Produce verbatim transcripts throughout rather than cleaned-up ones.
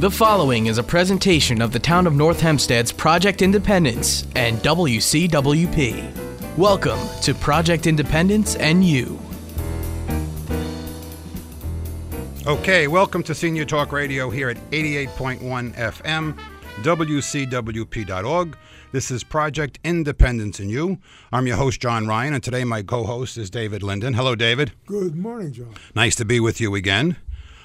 The following is a presentation of the Town of North Hempstead's Project Independence and W C W P. Welcome to Project Independence and You. Okay, welcome to Senior Talk Radio here at eighty-eight point one F M, W C W P dot org. This is Project Independence and You. I'm your host, John Ryan, and today my co-host is David Linden. Hello, David. Good morning, John. Nice to be with you again.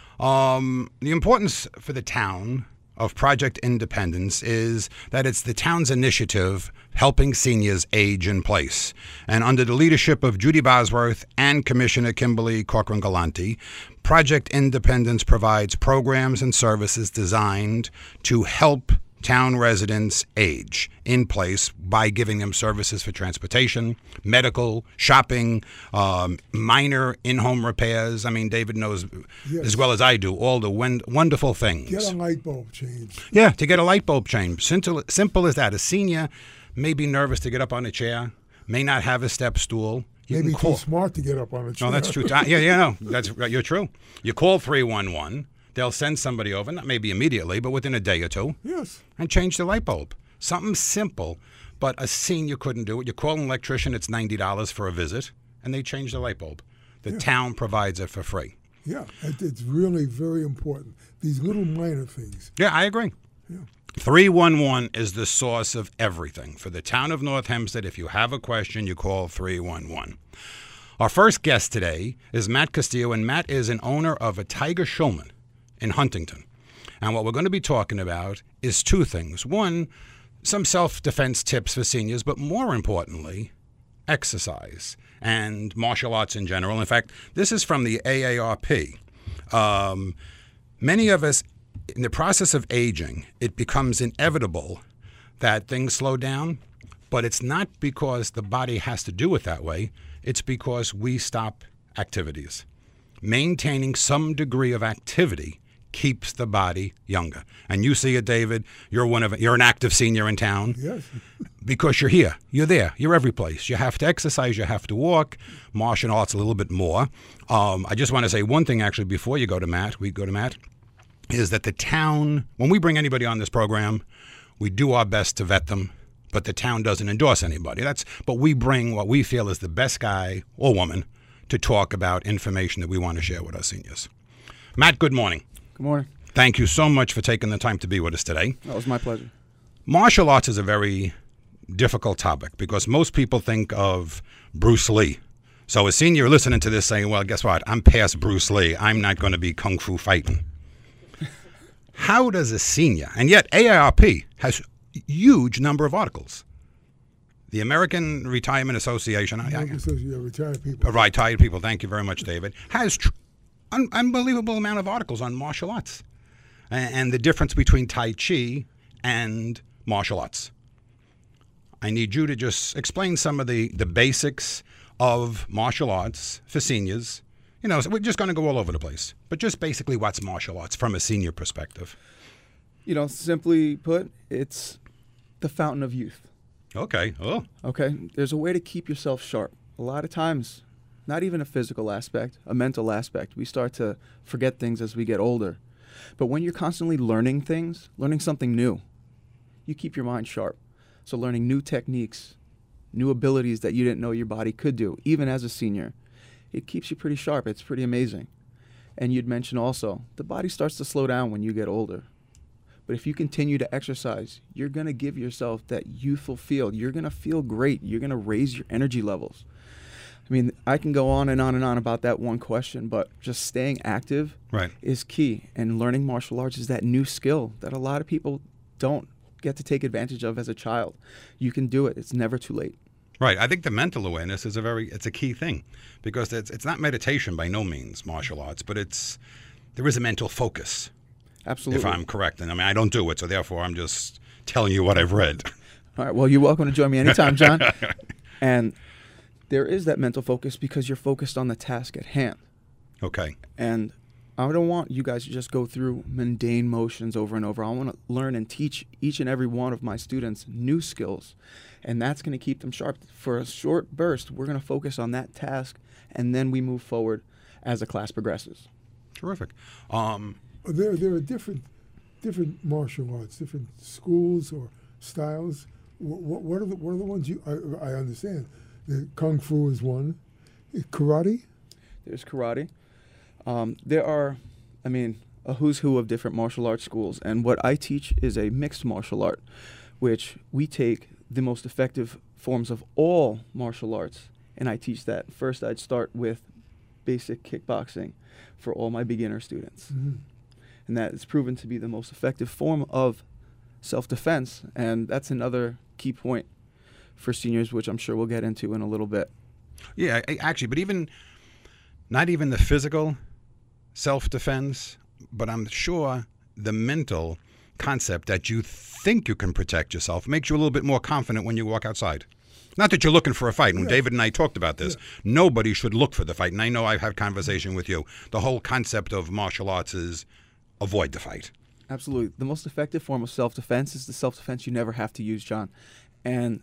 Um, the importance for the town of Project Independence is that it's the town's initiative helping seniors age in place. And under the leadership of Judy Bosworth and Commissioner Kimberly Corcoran-Galante, Project Independence provides programs and services designed to help town residents age in place by giving them services for transportation, medical, shopping, um, minor in-home repairs. I mean, David knows yes. as well as I do all the won- wonderful things. Get a light bulb changed. Yeah, to get a light bulb changed. Simple, simple as that. A senior may be nervous to get up on a chair, may not have a step stool. You Maybe can call. too smart to get up on a chair. No, that's true. Yeah, yeah, no, that's right. You're true. You call three one one. They'll send somebody over, not maybe immediately, but within a day or two. Yes. And change the light bulb. Something simple, but a senior couldn't do it. You call an electrician, it's ninety dollars for a visit, and they change the light bulb. The yeah. town provides it for free. Yeah, it, it's really very important. These little minor things. Yeah, I agree. Yeah. three one one is the source of everything. For the town of North Hempstead, if you have a question, you call three one one. Our first guest today is Matt Castillo, and Matt is an owner of a Tiger Schulman in Huntington. And what we're going to be talking about is two things. One, some self-defense tips for seniors, but more importantly, exercise and martial arts in general. In fact, this is from the A A R P. Um, many of us, in the process of aging, it becomes inevitable that things slow down, but it's not because the body has to do it that way. It's because we stop activities. Maintaining some degree of activity keeps the body younger. And you see it, David. You're one of you're an active senior in town. Yes. Because you're here. You're there. You're every place. You have to exercise. You have to walk. Martial arts a little bit more. Um, I just want to say one thing, actually, before you go to Matt, we go to Matt, is that the town, when we bring anybody on this program, we do our best to vet them, but the town doesn't endorse anybody. That's but we bring what we feel is the best guy or woman to talk about information that we want to share with our seniors. Matt, good morning. Good morning. Thank you so much for taking the time to be with us today. That was my pleasure. Martial arts is a very difficult topic because most people think of Bruce Lee. So a senior listening to this saying, well, guess what? I'm past Bruce Lee. I'm not going to be kung fu fighting. How does a senior, and yet A A R P has a huge number of articles. The American Retirement Association, American Association of Retired People. Retired People, thank you very much, David, has tr- un- unbelievable amount of articles on martial arts and, and the difference between Tai Chi and martial arts. I need you to just explain some of the, the basics of martial arts for seniors. You know, so we're just going to go all over the place, but just basically what's martial arts from a senior perspective. You know, simply put, it's the fountain of youth. Okay. Oh. Okay. There's a way to keep yourself sharp. A lot of times, not even a physical aspect, a mental aspect. We start to forget things as we get older. But when you're constantly learning things, learning something new, you keep your mind sharp. So learning new techniques, new abilities that you didn't know your body could do, even as a senior, it keeps you pretty sharp. It's pretty amazing. And you'd mentioned also, the body starts to slow down when you get older. But if you continue to exercise, you're going to give yourself that youthful feel. You're going to feel great. You're going to raise your energy levels. I mean, I can go on and on and on about that one question, but just staying active right. is key. And learning martial arts is that new skill that a lot of people don't get to take advantage of as a child. You can do it. It's never too late. Right. I think the mental awareness is a very, it's a key thing because it's it's not meditation by no means, martial arts, but it's, there is a mental focus. Absolutely. If I'm correct. And I mean, I don't do it, so therefore I'm just telling you what I've read. All right. Well, you're welcome to join me anytime, John. And there is that mental focus because you're focused on the task at hand. Okay. And I don't want you guys to just go through mundane motions over and over. I want to learn and teach each and every one of my students new skills. And that's going to keep them sharp. For a short burst, we're going to focus on that task, and then we move forward as the class progresses. Terrific. Um, There, there are different different martial arts, different schools or styles. What, what are the what are the ones you I, I understand? The Kung Fu is one. Karate. There's karate. Um, there are, I mean, a who's who of different martial arts schools, and what I teach is a mixed martial art, which we take the most effective forms of all martial arts, and I teach that. First, I'd start with basic kickboxing for all my beginner students, Mm-hmm. and that is proven to be the most effective form of self-defense, and that's another key point for seniors, which I'm sure we'll get into in a little bit. Yeah, I- actually, but even not even the physical self-defense, but I'm sure the mental concept that you think you can protect yourself makes you a little bit more confident when you walk outside. Not that you're looking for a fight. When Yeah. David and I talked about this, Yeah. nobody should look for the fight. And I know I've had conversation with you. The whole concept of martial arts is avoid the fight. Absolutely. The most effective form of self-defense is the self-defense you never have to use, John. And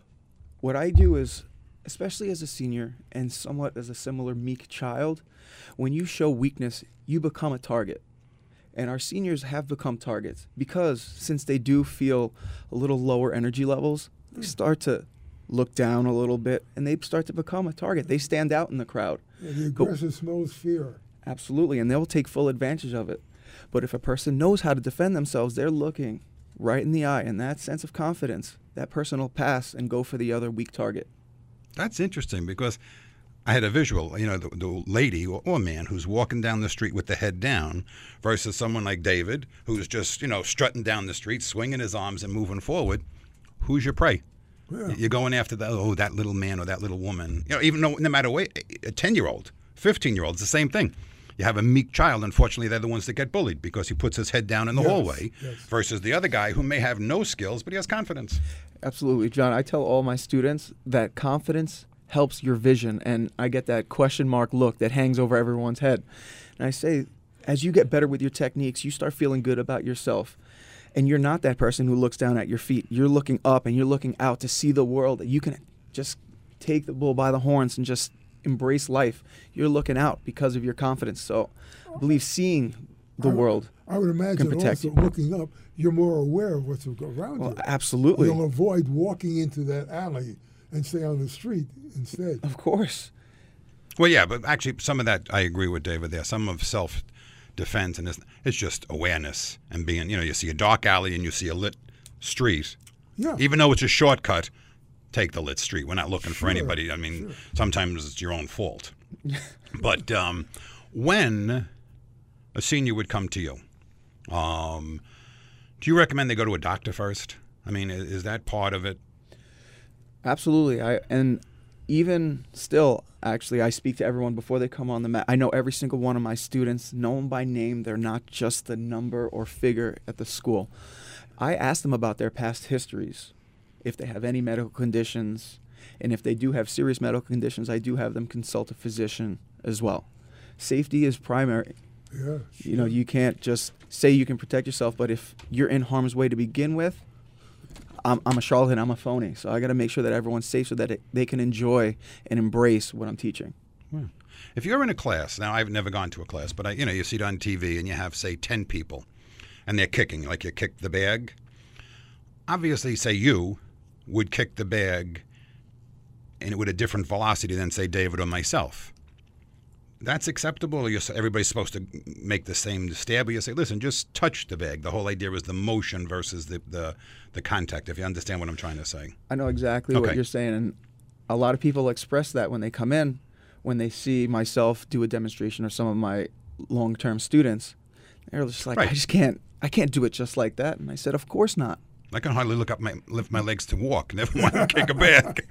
what I do is, especially as a senior and somewhat as a similar meek child, when you show weakness, you become a target. And our seniors have become targets because since they do feel a little lower energy levels, they start to look down a little bit and they start to become a target. They stand out in the crowd. Yeah, the aggressor smells fear. Absolutely, and they'll take full advantage of it. But if a person knows how to defend themselves, they're looking right in the eye, and that sense of confidence, that person will pass and go for the other weak target. That's interesting because I had a visual, you know, the, the lady or, or man who's walking down the street with the head down versus someone like David who's just, you know, strutting down the street, swinging his arms and moving forward. Who's your prey? Yeah. You're going after that, oh, that little man or that little woman. You know, even though, no matter what, a ten-year-old, fifteen-year-old, it's the same thing. You have a meek child, unfortunately, they're the ones that get bullied because he puts his head down in the Yes, hallway yes. versus the other guy who may have no skills, but he has confidence. Absolutely, John. I tell all my students that confidence helps your vision, and I get that question mark look that hangs over everyone's head. And I say, as you get better with your techniques, you start feeling good about yourself. And you're not that person who looks down at your feet. You're looking up and you're looking out to see the world. That you can just take the bull by the horns and just embrace life. You're looking out because of your confidence. So I believe seeing the I would- world I would imagine protect also you. looking up, you're more aware of what's around Well, you. absolutely. You'll avoid walking into that alley and stay on the street instead. Of course. Well, yeah, but actually, some of that I agree with David there. Some of self-defense and it's, it's just awareness and being, you know, you see a dark alley and you see a lit street. Yeah. Even though it's a shortcut, take the lit street. We're not looking for Sure, anybody. I mean, sure. sometimes it's your own fault. But um, when a senior would come to you, um, do you recommend they go to a doctor first? I mean, is, is that part of it? Absolutely. I and even still, actually, I speak to everyone before they come on the mat. I know every single one of my students, know them by name. They're not just the number or figure at the school. I ask them about their past histories, if they have any medical conditions, and if they do have serious medical conditions, I do have them consult a physician as well. Safety is primary. Yeah. You know, you can't just say you can protect yourself, but if you're in harm's way to begin with, I'm, I'm a charlatan, I'm a phony. So I got to make sure that everyone's safe so that it, they can enjoy and embrace what I'm teaching. If you're in a class, now I've never gone to a class, but I, you know, you see it on T V and you have, say, ten people and they're kicking, like you kick the bag. Obviously, say you would kick the bag and with a different velocity than, say, David or myself. That's acceptable? Or you're, everybody's supposed to make the same stab? Or you say, listen, just touch the bag. The whole idea is the motion versus the, the, the contact, if you understand what I'm trying to say. I know exactly Okay. what you're saying, and a lot of people express that when they come in, when they see myself do a demonstration or some of my long-term students. They're just like, Right. I just can't, I can't do it just like that. And I said, of course not. I can hardly look up my lift my legs to walk, never mind kick a bag.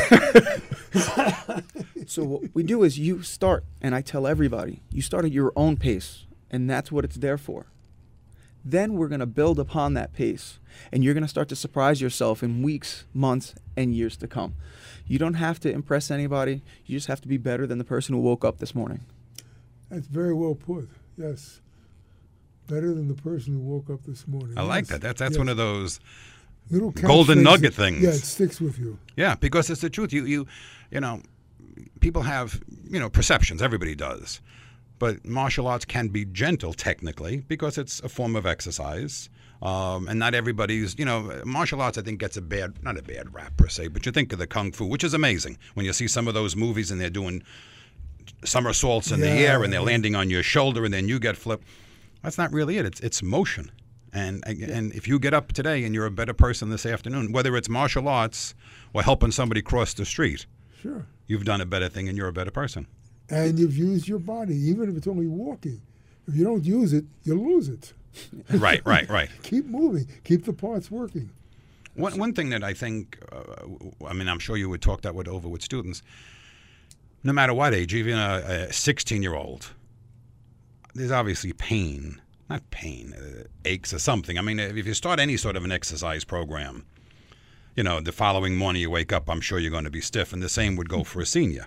So what we do is you start, and I tell everybody, you start at your own pace, and that's what it's there for. Then we're going to build upon that pace, and you're going to start to surprise yourself in weeks, months, and years to come. You don't have to impress anybody. You just have to be better than the person who woke up this morning. That's very well put. Yes. Better than the person who woke up this morning. I like Yes. that. That's that's Yes. one of those. Little golden catchphrases. nugget things. Yeah, it sticks with you. Yeah, because it's the truth. You you you know, people have, you know, perceptions. Everybody does. but martial arts can be gentle technically because it's a form of exercise. Um, and not everybody's, you know, martial arts I think gets a bad, not a bad rap per se, but you think of the Kung Fu, which is amazing. When you see some of those movies and they're doing somersaults in Yeah, the air and they're yeah. landing on your shoulder and then you get flipped. That's not really it. It's it's motion. And and if you get up today and you're a better person this afternoon, whether it's martial arts or helping somebody cross the street, Sure. you've done a better thing and you're a better person. And you've used your body, even if it's only walking. If you don't use it, you lose it. Right, right, right. Keep moving. Keep the parts working. One one thing that I think, uh, I mean, I'm sure you would talk that with over with students. No matter what age, even a sixteen-year-old, there's obviously pain. Not pain, uh, aches or something. I mean, if you start any sort of an exercise program, you know, the following morning you wake up, I'm sure you're going to be stiff, and the same would go for a senior.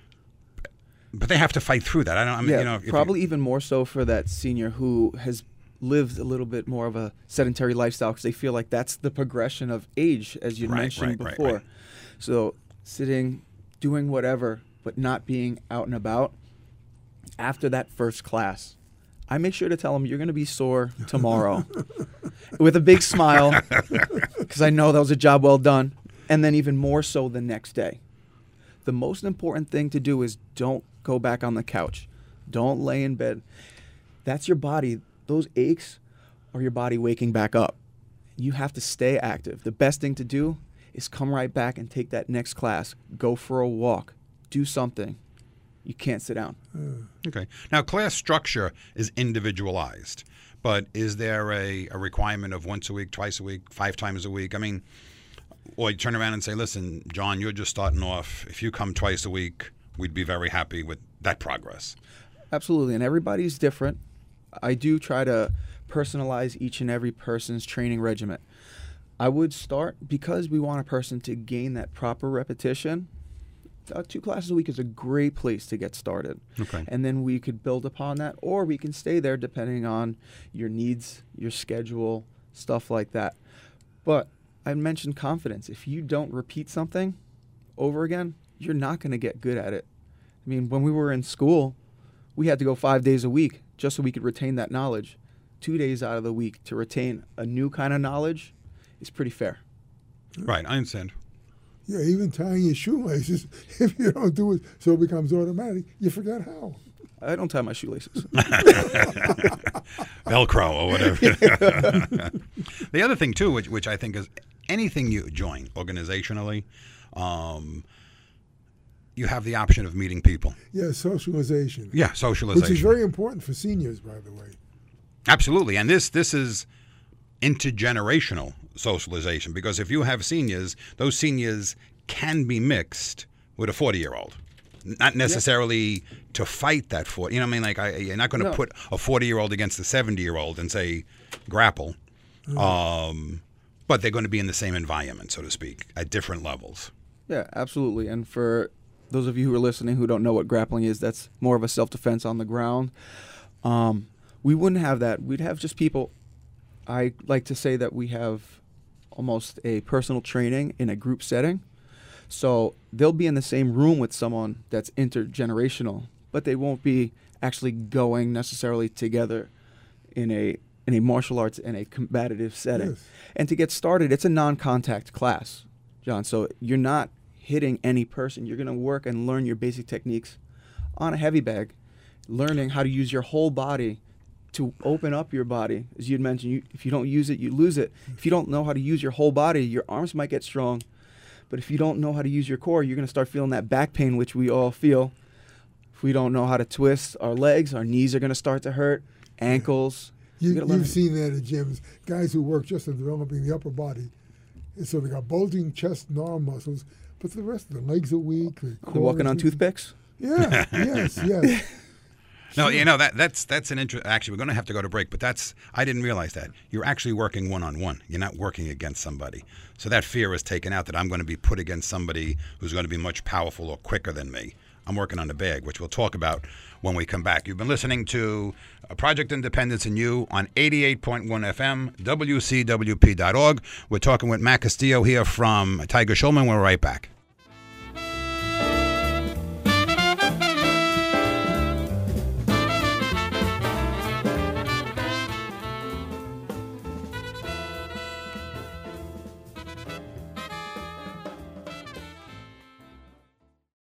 But they have to fight through that. I don't. I mean, yeah, you know, if probably you, even more so for that senior who has lived a little bit more of a sedentary lifestyle because they feel like that's the progression of age, as you Right, mentioned right, right, before. right. So sitting, doing whatever, but not being out and about. After that first class, I make sure to tell them you're going to be sore tomorrow with a big smile because I know that was a job well done, and then even more so the next day. The most important thing to do is don't go back on the couch. Don't lay in bed. That's your body. Those aches are your body waking back up. You have to stay active. The best thing to do is come right back and take that next class. Go for a walk. Do something. You can't sit down. okay. Now, class structure is individualized, but is there a, a requirement of once a week, twice a week, five times a week? I mean, or you turn around and say, listen, John, you're just starting off. If you come twice a week, we'd be very happy with that progress. Absolutely, and everybody's different. I do try to personalize each and every person's training regimen. I would start, because we want a person to gain that proper repetition, uh, two classes a week is a great place to get started. Okay. And then we could build upon that, or we can stay there depending on your needs, your schedule, stuff like that. But I mentioned confidence. If you don't repeat something over again, you're not going to get good at it. I mean, when we were in school, we had to go five days a week just so we could retain that knowledge. Two days out of the week to retain a new kind of knowledge is pretty fair. Right, I understand. Yeah, even tying your shoelaces, if you don't do it so it becomes automatic, you forget how. I don't tie my shoelaces. Velcro or whatever. The other thing, too, which, which I think is anything you join organizationally, um, you have the option of meeting people. Yeah, socialization. Yeah, socialization. Which is very important for seniors, by the way. Absolutely. And this this is intergenerational socialization, because if you have seniors, those seniors can be mixed with a forty-year-old. Not necessarily to fight that forty. You know what I mean? Like, I, you're not going to No. put a forty-year-old against a seventy-year-old and say, grapple. Um, but they're going to be in the same environment, so to speak, at different levels. Yeah, absolutely. And for those of you who are listening who don't know what grappling is, that's more of a self-defense on the ground. Um, we wouldn't have that. We'd have just people. I like to say that we have almost a personal training in a group setting. So they'll be in the same room with someone that's intergenerational, but they won't be actually going necessarily together in a in a martial arts in a combative setting. Yes. And to get started, it's a non-contact class, John. So you're not hitting any person. You're going to work and learn your basic techniques on a heavy bag, learning how to use your whole body to open up your body. As you'd mentioned, you, if you don't use it, you lose it. If you don't know how to use your whole body, your arms might get strong. But if you don't know how to use your core, you're going to start feeling that back pain, which we all feel. If we don't know how to twist our legs, our knees are going to start to hurt, ankles. You, gotta learn you've how- seen that at gyms. Guys who work just on developing the upper body. And so they got bulging chest and arm muscles, but the rest of the legs are weak. The They're core walking is on weak. toothpicks. Yeah, yes, yes. No, you know, that that's that's an interest. Actually, we're going to have to go to break, but that's I didn't realize that. You're actually working one-on-one. You're not working against somebody. So that fear is taken out that I'm going to be put against somebody who's going to be much powerful or quicker than me. I'm working on the bag, which we'll talk about when we come back. You've been listening to Project Independence and You on eighty-eight point one F M, W C W P dot org. We're talking with Matt Castillo here from Tiger Schulman. We're right back.